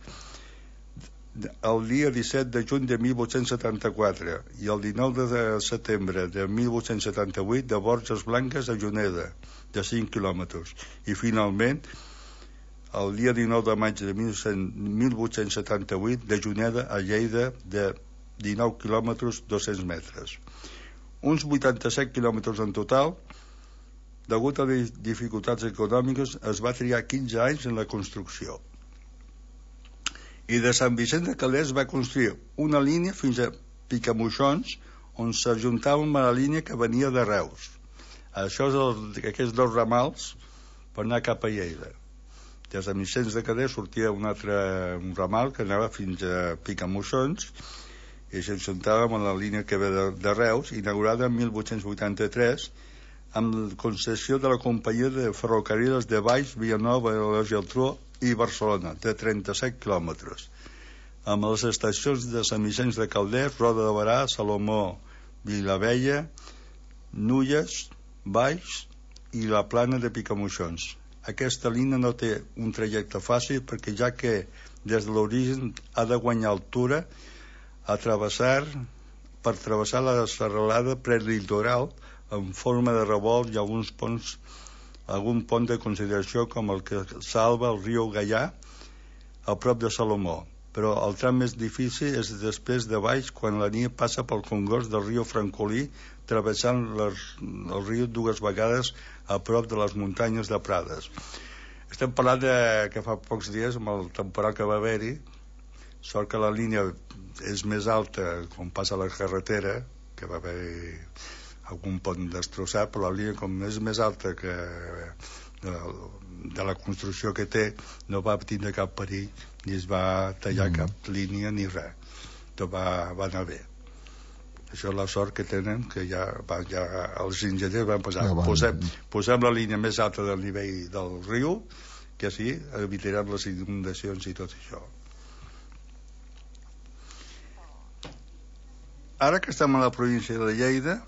el dia disset de juny de mil vuit-cents setanta-quatre i el dinou de setembre de mil vuit-cents setanta-vuit de Borges Blanques a Juneda, de cinc quilòmetres. I finalment, el dia dinou de maig de mil vuit-cents setanta-vuit de Juneda a Lleida, de dinou quilòmetres dos-cents metres. Uns vuitanta-set quilòmetres en total. Degut a les dificultats econòmiques es va triar quinze anys en la construcció. I de Sant Vicenç de Calders va construir una línia fins a Picamoixons, on s'ajuntava amb la línia que venia de Reus. Això és el, aquests dos ramals per anar cap a Lleida. De Sant Vicenç de Calders sortia un altre un ramal que anava fins a Picamoixons i s'ajuntava amb la línia que ve de, de Reus, inaugurada en mil vuit-cents vuitanta-tres amb concessió de la companyia de ferrocarrils de Valls, Vilanova, la Geltrú i Barcelona, de trenta-set quilòmetres, amb les estacions de Sant Vicenç de Calders, Roda de Barà, Salomó, Vilavella, Nulles, Valls i la Plana de Picamoixons. Aquesta línia no té un trajecte fàcil perquè ja que des de l'origen ha de guanyar altura a travessar, per travessar la serralada prelitoral en forma de revolt i alguns ponts, algun pont de consideració com el que salva el riu Gaià a prop de Salomó. Però el tram més difícil és després de baix, quan la línia passa pel congost del riu Francolí, travessant les, el riu dues vegades a prop de les muntanyes de Prades. Estem parlant de que fa pocs dies, amb el temporal que va haver-hi, sort que la línia és més alta quan passa la carretera, que va haver algun pont destrossat, però la línia com és més alta que de la construcció que té no va tindre cap perill, ni es va tallar mm. cap línia ni res. Tot va, va anar bé. Això és la sort que tenen, que ja, va, ja els enginyers van posar, ja van. Posem, posem la línia més alta del nivell del riu, que així evitarem les inundacions i tot això. Ara que estem a la província de Lleida,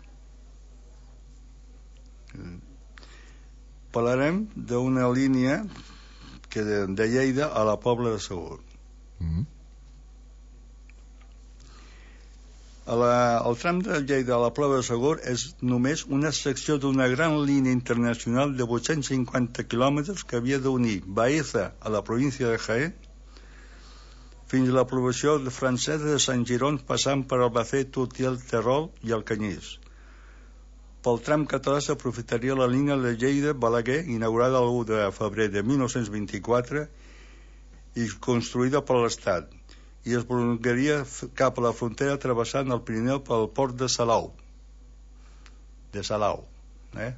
parlarem d'una línia que de, de Lleida a la Pobla de Segur. Mm. A la, el tram de Lleida a la Pobla de Segur és només una secció d'una gran línia internacional de vuit-cents cinquanta quilòmetres que havia d'unir Baeza a la província de Jaén fins a l'aprovació francesa de Sant Girons, passant per Albacete, Utiel, Terol i el Canyís. Pel tram català s'aprofitaria la línia de Lleida-Balaguer, inaugurada el u de febrer de mil nou-cents vint-i-quatre i construïda per l'Estat, i es prolongaria cap a la frontera travessant el Pirineu pel port de Salau. De Salau. Eh?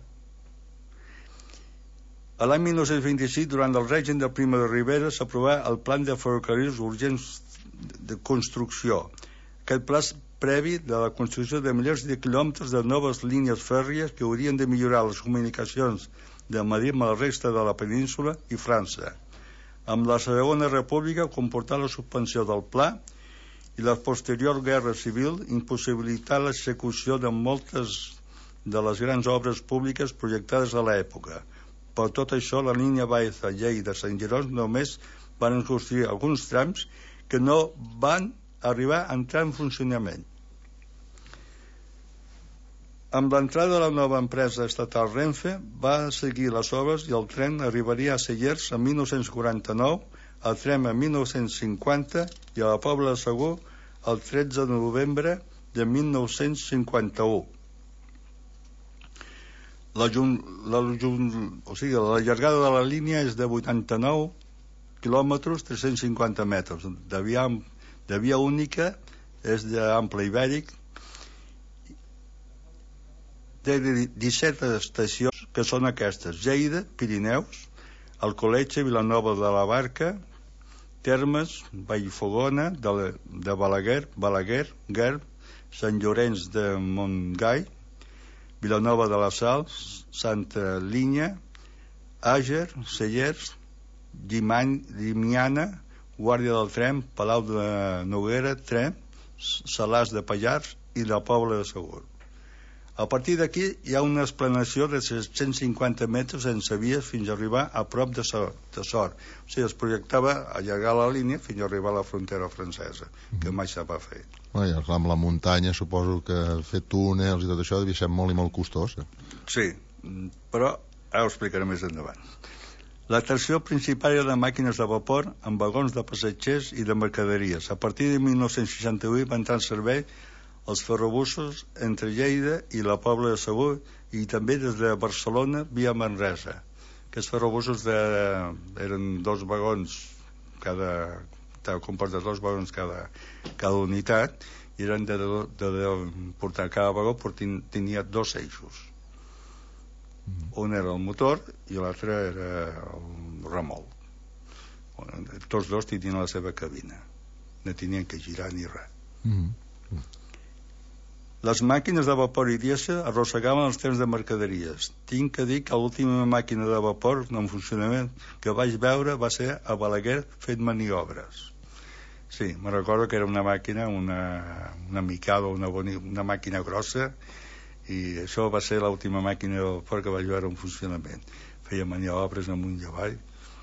A l'any mil nou-cents vint-i-sis, durant el règim de Primo de Rivera, s'aprovà el Plan de Ferrocarrils Urgents de Construcció. Aquest pla previ de la construcció de milers de quilòmetres de noves línies fèrries que haurien de millorar les comunicacions de Madrid amb la resta de la península i França. Amb la Segona República comportà la suspensió del pla i la posterior guerra civil impossibilità l'execució de moltes de les grans obres públiques projectades a l'època. Per tot això, la línia Baeza, Lleida, Sant Girons només van construir alguns trams que no van arribar a entrar en funcionament. Amb l'entrada de la nova empresa estatal Renfe va seguir les obres i el tren arribaria a Cellers en mil nou-cents quaranta-nou, el tren en mil nou-cents cinquanta i a la Pobla de Segur el tretze de novembre de mil nou-cents cinquanta-u. La, la, o sigui, la llargada de la línia és de vuitanta-nou quilòmetres, tres-cents cinquanta metres. De via, de via única és d'ample ibèric. Té disset estacions, que són aquestes: Lleida, Pirineus, Alcoletge, Vilanova de la Barca, Termes, Vallfogona, de, de Balaguer, Balaguer, Gerb, Sant Llorenç de Montgai, Vilanova de la Sal, Santa Linya, Àger, Cellers, Llimany, Llimiana, Guàrdia del Trem, Palau de Noguera, Trem, Salàs de Pallars i la Pobla de Segur. A partir d'aquí hi ha una explanació de tres-cents cinquanta metres sense vies fins a arribar a prop de Sort. De Sort. O sigui, es projectava allargar la línia fins a arribar a la frontera francesa, que mai se va fer. Bueno, i clar, amb la muntanya suposo que fer túnels i tot això devia ser molt i molt costós. Sí, però ara ho explicaré més endavant. L'atracció principal era de màquines de vapor amb vagons de passatgers i de mercaderies. A partir de mil nou-cents seixanta-vuit van entrar en servei els ferrobusos entre Lleida i la Pobla de Segur i també des de Barcelona via Manresa. Aquests ferrobusos de, eren dos vagons cada, compost de dos vagons cada, cada unitat i eren de, de, de, de portar cada vagó tenia dos eixos. Un era el motor i l'altre era el remolc. Tots dos tenien la seva cabina, no tenien que girar ni res. Mm-hmm. Les màquines de vapor i dièsel arrossegaven els trens de mercaderies. Tinc que dir que l'última màquina de vapor en funcionament que vaig veure va ser a Balaguer fent maniobres. Sí, me recordo que era una màquina, una, una micada, una, boni, una màquina grossa, i això va ser l'última màquina de vapor que vaig veure en funcionament. Feia maniobres amunt i avall.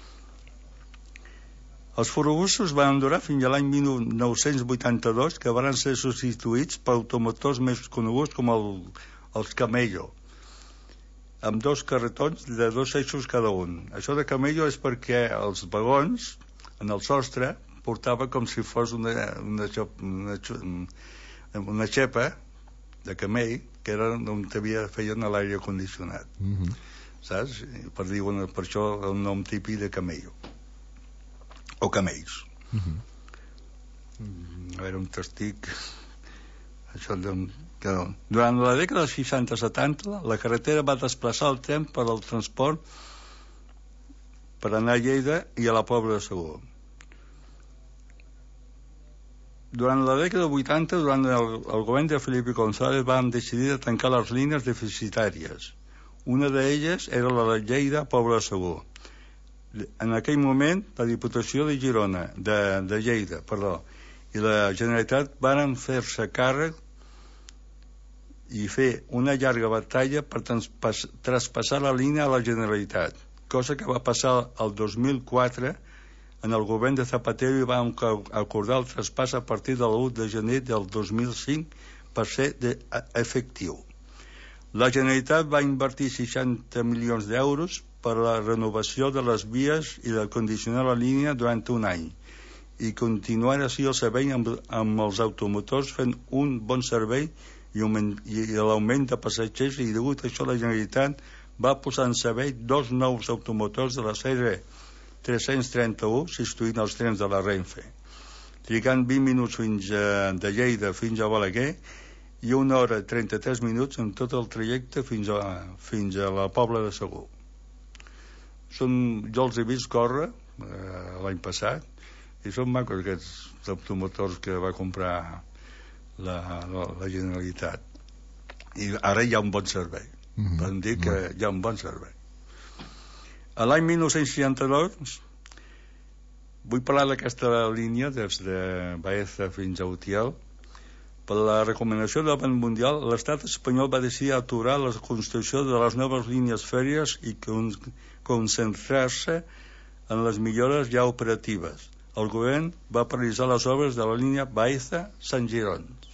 Els ferrobusos van durar fins a l'any mil nou-cents vuitanta-dos, que van ser substituïts per automotors més coneguts com el, els Camello, amb dos carretons de dos eixos cada un. Això de Camello és perquè els vagons, en el sostre, portava com si fos una, una, una, una xepa de camell, que era on havia, feien l'aire condicionat. Mm-hmm. Saps? Per, dir, bueno, per això el nom típic de Camello. O camells. Uh-huh. A veure, un testic. Això de, que, durant la dècada dels seixanta setanta la carretera va desplaçar el tren per al transport per anar a Lleida i a la Pobla de Segur. Durant la dècada vuitanta, durant el, el govern de Felipe González, van decidir de tancar les línies deficitàries. Una d'elles era la de Lleida-Pobla de Segur. En aquell moment, la Diputació de Girona, de, de Lleida, perdó, i la Generalitat van fer-se càrrec i fer una llarga batalla per transpas, traspassar la línia a la Generalitat, cosa que va passar el dos mil quatre en el govern de Zapatero i van acordar el traspàs a partir de l'u de gener del dos mil cinc per ser de, efectiu. La Generalitat va invertir seixanta milions d'euros per a la renovació de les vies i de condicionar la línia durant un any i continuar així el servei amb, amb els automotors fent un bon servei i, i l'augment de passatgers, i degut a això la Generalitat va posar en servei dos nous automotors de la sèrie tres-cents trenta-u substituint els trens de la Renfe, trigant vint minuts fins a, de Lleida fins a Balaguer i una hora i trenta-tres minuts en tot el trajecte fins a, fins a la Pobla de Segur. Són, jo els he vist córrer eh, l'any passat i són macos aquests automotors que va comprar la, la, la Generalitat, i ara hi ha un bon servei. Mm-hmm. Podem dir que mm-hmm. hi ha un bon servei. A l'any dinou seixanta-dos vull parlar d'aquesta línia des de Baeza fins a Utiel. Per la recomanació del Banc Mundial, l'estat espanyol va decidir aturar la construcció de les noves línies fèrries i con concentrar-se en les millores ja operatives. El govern va paralitzar les obres de la línia Baeza-Sant Girons.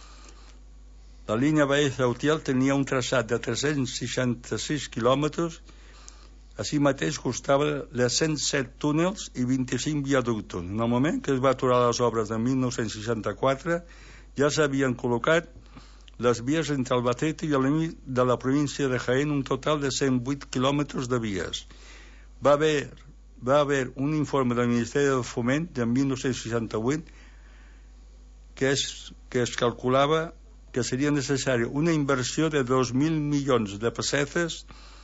La línia Baeza-Utiel tenia un traçat de tres-cents seixanta-sis quilòmetres. Així mateix costava de cent set túnels i vint-i-cinc viaductos. En el moment que es va aturar les obres de dinou seixanta-quatre, ja s'havien col·locat les vies entre Albacete i el límit de la província de Jaén, un total de cent vuit quilòmetres de vies. Va haver, va haver un informe del Ministeri del Foment de dinou seixanta-vuit que es, que es calculava que seria necessària una inversió de dos mil milions de pessetes,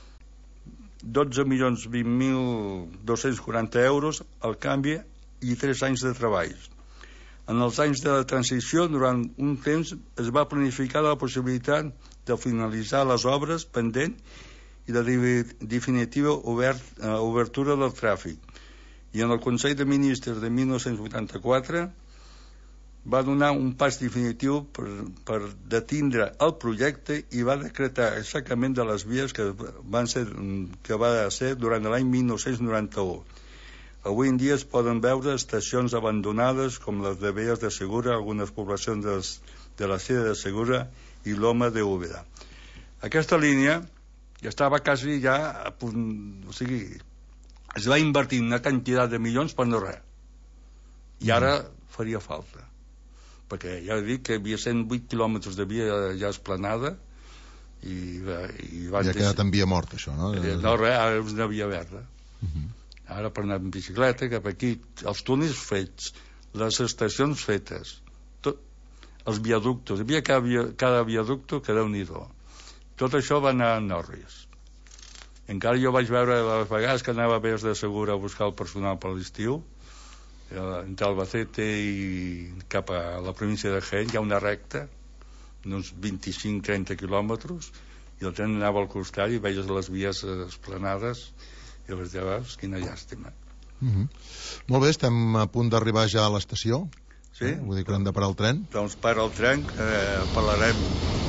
dotze milions vint mil dos-cents quaranta euros al canvi i tres anys de treballs. En els anys de la transició, durant un temps, es va planificar la possibilitat de finalitzar les obres pendents i la definitiva obert, uh, obertura del tràfic. I en el Consell de Ministres de dinou vuitanta-quatre va donar un pas definitiu per, per detindre el projecte i va decretar el saquejament de les vies que, van ser, que va ser durant l'any dinou noranta-u. Avui en dia es poden veure estacions abandonades com les de Belles de Segura, algunes poblacions des, de la Sierra de Segura i l'Home de Úbeda. Aquesta línia ja estava quasi ja a punt, o sigui, es va invertir una quantitat de milions per no res. I ara faria falta. Perquè ja he dit que hi havia cent vuit quilòmetres de via ja esplanada i, i van... Ja ha quedat en via morta, això, no? No, res, ara és una via verda. Uh-huh. Ara per anar en bicicleta cap aquí, els túnels fets, les estacions fetes, tot, els viaductos, hi havia cada, cada viaducto que Déu-n'hi-do. Tot això va anar a Norris. Encara jo vaig veure les vegades que anava a Belles de Segura a buscar el personal per l'estiu, entre Albacete i cap a la província de Jaén hi ha una recta d'uns vint-i-cinc trenta quilòmetres i el tren anava al costat i veies les vies esplanades i llavors ja veus, quina llàstima. Mm-hmm. Molt bé, estem a punt d'arribar ja a l'estació. Sí? Eh? Vull dir que hem de parar el tren. Doncs para el tren, eh, parlarem.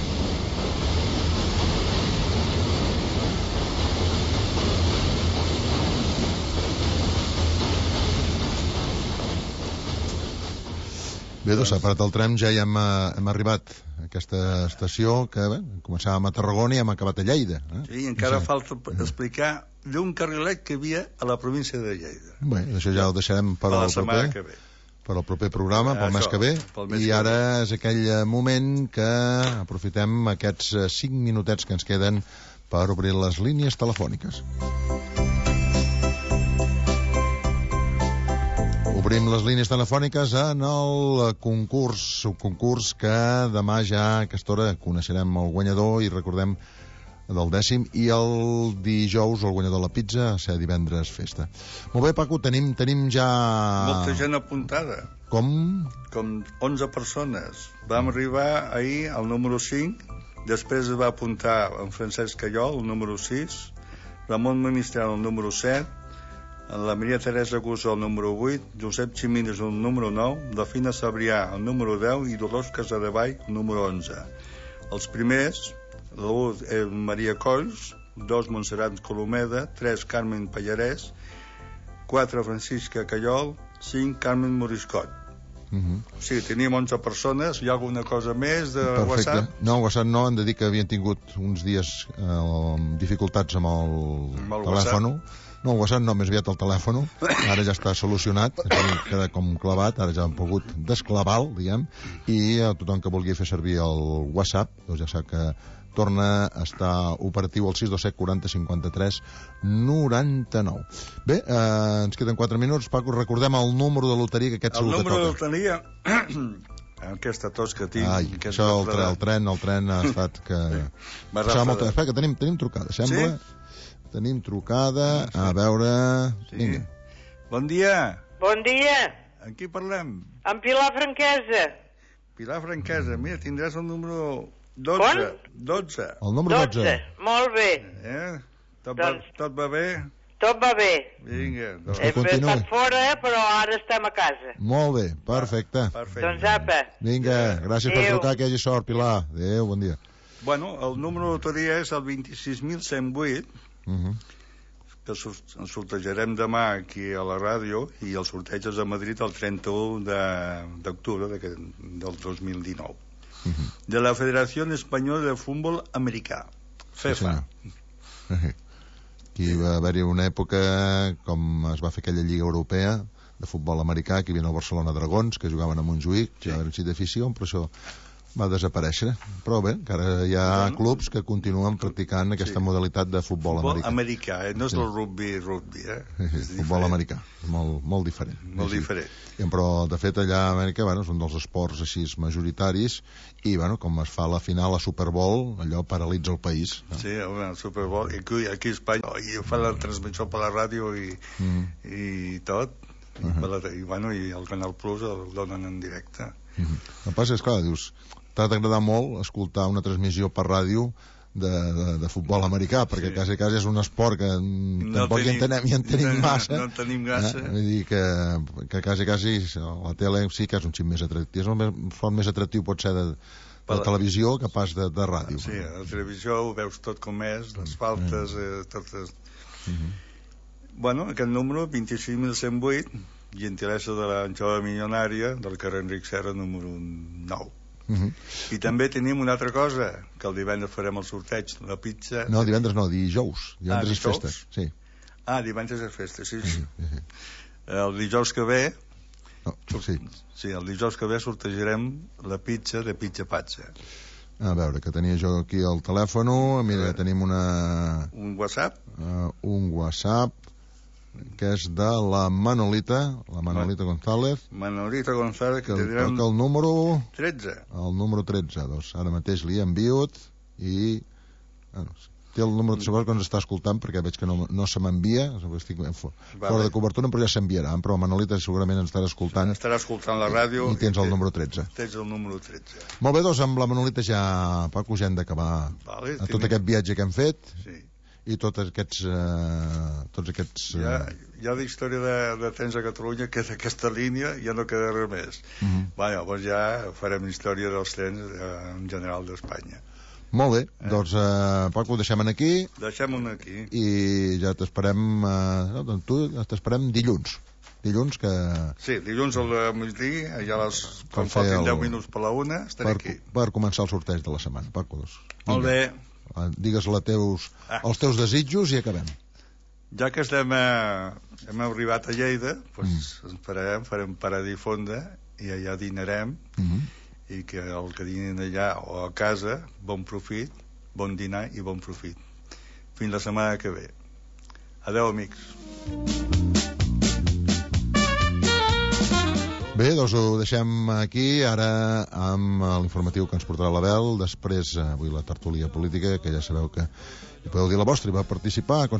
Bé, doncs s'ha parat el tren, ja hi hem, hem arribat a aquesta estació que bé, començàvem a Tarragona i hem acabat a Lleida. Eh? Sí, i encara no sé. Falta explicar d'un carrilet que hi havia a la província de Lleida. Bé, això ja ho deixarem per al proper, per al proper programa, pel mes que ve. I ara és aquell moment que aprofitem aquests cinc minutets que ens queden per obrir les línies telefòniques. Obrim les línies telefòniques en el concurs, un concurs que demà ja a aquesta hora coneixerem el guanyador i recordem del dècim, i el dijous el guanyador de la pizza, a ser divendres festa. Molt bé, Paco, tenim, tenim ja... Molta gent apuntada. Com? Com onze persones. Vam arribar ahir al número cinc, després es va apuntar en Francesc Callol, el número sis, Ramon Ministral, el número set, la Maria Teresa Gusó, el número vuit, Josep Ximines, el número nou, la Fina Sabrià, el número deu, i Dolors Casadevall, el número onze. Els primers, l'u, eh, Maria Colls, dos, Montserrat Colomeda, tres, Carmen Pallarès, quatre, Francisca Callol, cinc, Carmen Moriscot. Uh-huh. Sí, teníem onze persones. Hi ha alguna cosa més de Perfecte. WhatsApp? No, WhatsApp no, hem de dir que havien tingut uns dies eh, dificultats amb el, Amb el telèfon. No, el WhatsApp no, més aviat el telèfon. Ara ja està solucionat, queda com clavat, ara ja han pogut desclavar-lo, diguem, i a tothom que vulgui fer servir el WhatsApp, doncs ja sap que torna a estar operatiu al sis dos set quaranta cinquanta-tres noranta-nou. Bé, eh, ens queden quatre minuts. Paco, recordem el número de loteria que aquest el segur que toca. El número de loteria... Aquesta tos que tinc... Ai, això, el, tre, el tren, el tren ha estat que... M'ha molta... Espera, que tenim, tenim trucada, sembla. Sí? Tenim trucada, a veure... Sí. Vinga. Bon dia. Bon dia. Amb qui parlem? Amb Pilar Franquesa. Pilar Franquesa, mira, tindràs el número... dotze. Quan? dotze. El número dotze. dotze. Molt bé. Eh? Tot, doncs... va, tot va bé? Tot va bé. Vinga. Doncs Hem estat fora, però ara estem a casa. Molt bé, perfecte. Perfecte. Doncs apa. Vinga, gràcies Adeu. per trucar, que hi hagi sort, Pilar. Adéu, bon dia. Bueno, el número de loteria és el vint-i-sis mil cent vuit, uh-huh. que el sortejarem demà aquí a la ràdio, i el sorteig és a Madrid el trenta-u d'octubre de, del dos mil dinou. Uh-huh. De la Federació Espanyola de Futbol Americà, FIFA. Sí, aquí va haver-hi una època, com es va fer aquella Lliga Europea de futbol americà, que hi havia el Barcelona Dragons, que jugaven a Montjuïc, sí. Ja eren sis d'afició, però això va desaparèixer. Però bé, encara hi ha bueno, clubs que continuen practicant aquesta sí. modalitat de futbol, futbol americà. americà, eh? No és sí. el rugby, rugby, eh? Sí, sí, futbol diferent. Americà, molt, molt diferent. Molt sí. diferent. I, però, de fet, allà a Amèrica, bueno, és un dels esports així majoritaris, i, bueno, com es fa la final a Super Bowl, allò paralitza el país. No? Sí, home, el Super Bowl, i aquí, aquí a Espanya, i fa la transmissió per la ràdio i, mm. i tot, i, uh -huh. la, i, bueno, i el Canal Plus el donen en directe. Mm -hmm. El que passa és, clar, dius, t'ha d'agradar molt escoltar una transmissió per ràdio de, de, de futbol americà, perquè sí. quasi, quasi és un esport que no tampoc tenim, hi entenem, hi entenem no, massa. No en tenim massa. Eh? Vull dir que, que quasi, quasi la tele sí que és un xic més atractiu. És un font més atractiu pot ser de, de la televisió que pas de, de ràdio. Sí, a la televisió ho veus tot com és, les faltes, eh, totes... Uh -huh. Bueno, aquest número, vint-i-sis mil cent vuit, gentilesa de la jove milionària del carrer Enric Serra, número nou. Uh -huh. I també tenim una altra cosa, que el divendres farem el sorteig, la pizza... No, divendres no, dijous. Divendres ah, és festa, sí. Ah, divendres és festa, sí. sí. Uh -huh. El dijous que ve... No, sí. Sí, el dijous que ve sortejarem la pizza de Pizza Pazza. A veure, que tenia jo aquí el telèfon, mira, tenim una... Un WhatsApp? Uh, un WhatsApp, que és de la Manolita, la Manolita Man González. Manolita González, que, que tindrem... Que el número... tretze. El número tretze, doncs ara mateix li he enviat i... Bueno, té el número de segons que ens està escoltant, perquè veig que no, no se m'envia, estic fora vale. de cobertura, però ja s'enviarà. Però Manolita segurament ens estarà escoltant. Estarà escoltant la ràdio. I, i tens i el número tretze. Tens el número tretze. Molt bé, doncs amb la Manolita ja, Paco, ja hem d'acabar vale, tot aquest viatge que hem fet. Sí. I tots aquests... Eh, tots aquests eh... Ja, ja la història de, de Trens a Catalunya, que és aquesta línia, ja no queda res més. Uh -huh. Bé, llavors ja farem història dels trens eh, en general d'Espanya. Molt bé, eh? doncs eh, Paco, ho deixem aquí. Deixem-ho aquí. I ja t'esperem... Eh, no, doncs tu t'esperem dilluns. Dilluns que... Sí, dilluns al migdia, ja les, quan faltin el... deu minuts per la una, estaré per, aquí. Per començar el sorteig de la setmana, Paco. Doncs. Molt bé. Digues la teus, ah. els teus desitjos i acabem. Ja que estem a, hem arribat a Lleida, doncs mm. ens farem, farem parada i fonda i allà dinarem mm -hmm. i que el que dinin allà o a casa, bon profit, bon dinar i bon profit. Fins la setmana que ve. Adeu, amics. Bé, doncs ho deixem aquí, ara amb l'informatiu que ens portarà l'Abel, després avui la tertúlia política, que ja sabeu que hi podeu dir la vostra i va participar,